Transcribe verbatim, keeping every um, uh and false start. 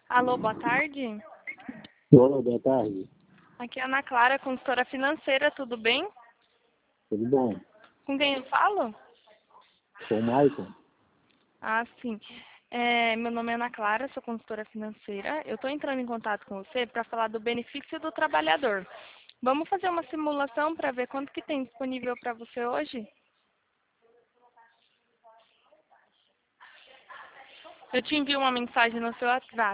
Alô, boa tarde. Olá, boa tarde. Aqui é a Ana Clara, consultora financeira, tudo bem? Tudo bom? Com quem eu falo? Sou o Maicon. Ah, sim. É, meu nome é Ana Clara, sou consultora financeira. Eu estou entrando em contato com você para falar do benefício do trabalhador. Vamos fazer uma simulação para ver quanto que tem disponível para você hoje? Eu te envio uma mensagem no seu WhatsApp.